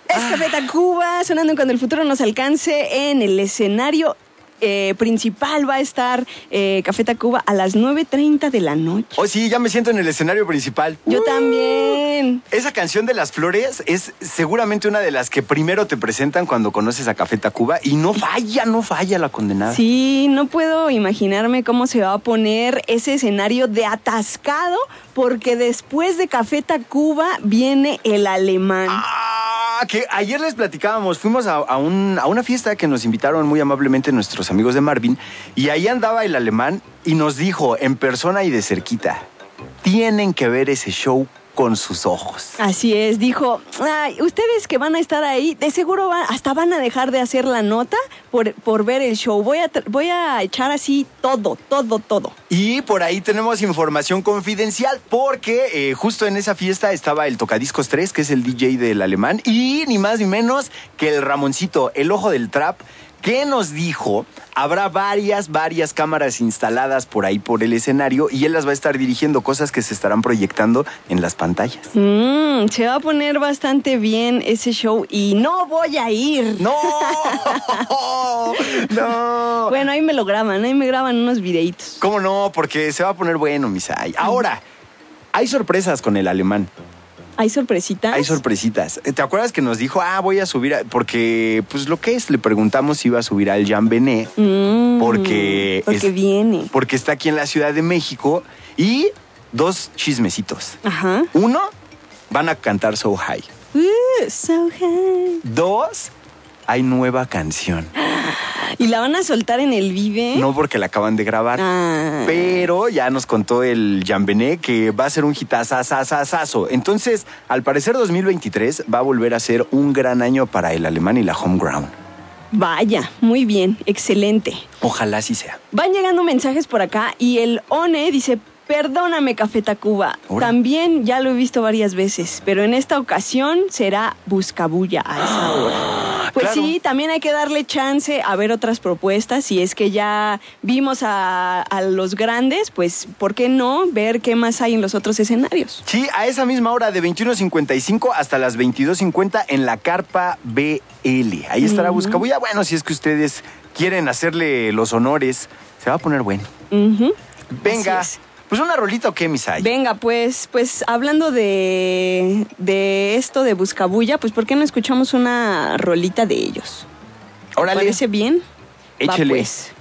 Es Café Tacuba, sonando cuando el futuro nos alcance en el escenario principal. Va a estar Café Tacuba a las 9:30 de la noche. Oh, sí, ya me siento en el escenario principal. Yo también. Esa canción de Las Flores es seguramente una de las que primero te presentan cuando conoces a Café Tacuba y no falla la condenada. Sí, no puedo imaginarme cómo se va a poner ese escenario de atascado, porque después de Café Tacuba viene el Alemán. Que ayer les platicábamos, fuimos a una fiesta que nos invitaron muy amablemente nuestros amigos de Marvin, y ahí andaba el Alemán y nos dijo en persona y de cerquita: tienen que ver ese show con sus ojos. Así es, dijo, ustedes que van a estar ahí, de seguro hasta van a dejar de hacer la nota por ver el show. Voy a echar así todo. Y por ahí tenemos información confidencial, porque justo en esa fiesta estaba el Tocadiscos 3, que es el DJ del Alemán, y ni más ni menos que el Ramoncito, el ojo del trap, que nos dijo, habrá varias cámaras instaladas por ahí por el escenario y él las va a estar dirigiendo, cosas que se estarán proyectando en las pantallas. Se va a poner bastante bien ese show y no voy a ir. ¡No! Bueno, ahí me graban unos videitos. ¿Cómo no? Porque se va a poner bueno, Misay. Ahora, hay sorpresas con el Alemán. ¿Hay sorpresitas? Hay sorpresitas. ¿Te acuerdas que nos dijo, voy a subir? Porque, pues, le preguntamos si iba a subir al Jean Benet. Porque viene. Porque está aquí en la Ciudad de México. Y 2 chismecitos. Ajá. 1, van a cantar So High. So High. 2, hay nueva canción. ¿Y la van a soltar en el Vive? No, porque la acaban de grabar. Pero ya nos contó el Jean Benet que va a ser un hitazazazazazo. Entonces, al parecer 2023 va a volver a ser un gran año para el Alemán y la Homeground. Vaya, muy bien, excelente. Ojalá así sea. Van llegando mensajes por acá y el One dice: perdóname, Café Tacuba. También ya lo he visto varias veces, pero en esta ocasión será Buscabulla a esa hora. Pues claro. Sí, también hay que darle chance a ver otras propuestas. Si es que ya vimos a los grandes, pues ¿por qué no ver qué más hay en los otros escenarios? Sí, a esa misma hora de 21:55 hasta las 22:50 en la Carpa BL. Ahí estará Buscabulla. Bueno, si es que ustedes quieren hacerle los honores, se va a poner bueno. Venga. Pues una rolita o qué, Misay. Venga, pues hablando de esto de Buscabulla, pues ¿por qué no escuchamos una rolita de ellos? Órale. ¿Te parece bien? Échele. Va, pues.